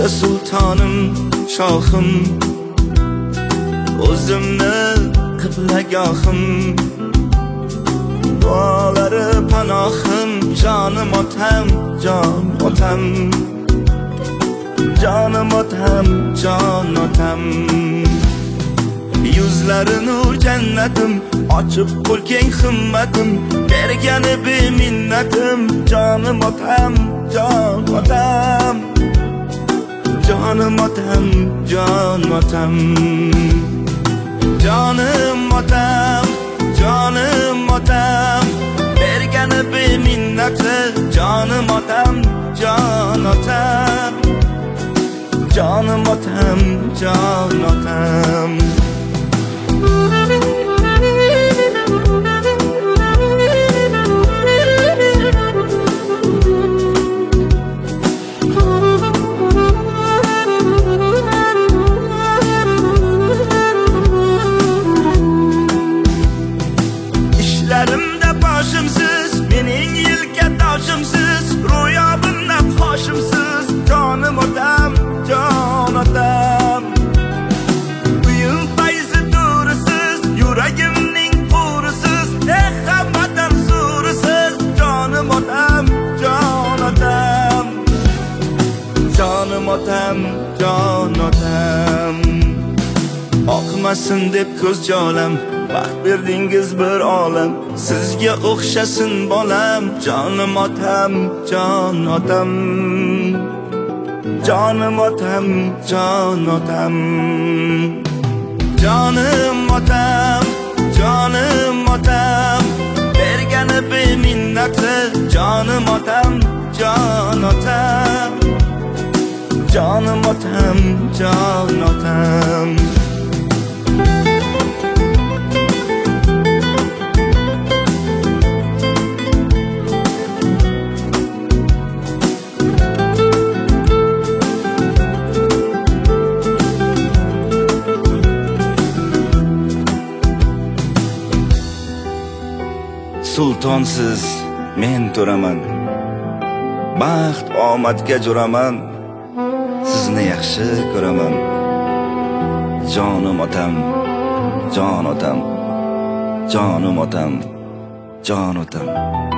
O'zimda sultonim, shohim, o'zimni qiblagohim, duolari panohim, jonim otam, jon otam, jonim otam, jon otam. Yuzlari nur jannatim, ochib qo'ygan himmatim, bergani beminnatim, jonim otam, jon otam, jonim otam, jon otam, jonim otam, jonim otam, bergani beminnati, jonim otam, jon otam, jonim otam, jon otam. İşlerimde başımsız, mening yelka toshimsiz, ro'yobimda qoshimsiz, jonim otam, jon otam. Uyim fayzi durisiz, yuragimning qurisiz, hammadan zo'risiz, jonim otam, jon otam, jonim otam, jon otam. Oqmasin deb ko'z jolam, baxt berdingiz bir olam, sizga o'xshasin bolam, jonim otam, jon otam, jonim otam, jon otam, jonim otam, jonim otam, bergani beminnati, jonim otam, jon otam, jonim otam, jon otam. Sultonsiz men to'raman, baxt omadga jo'raman, sizni yaxshi ko'raman, jonim otam, jon otam, jonim otam, jon otam.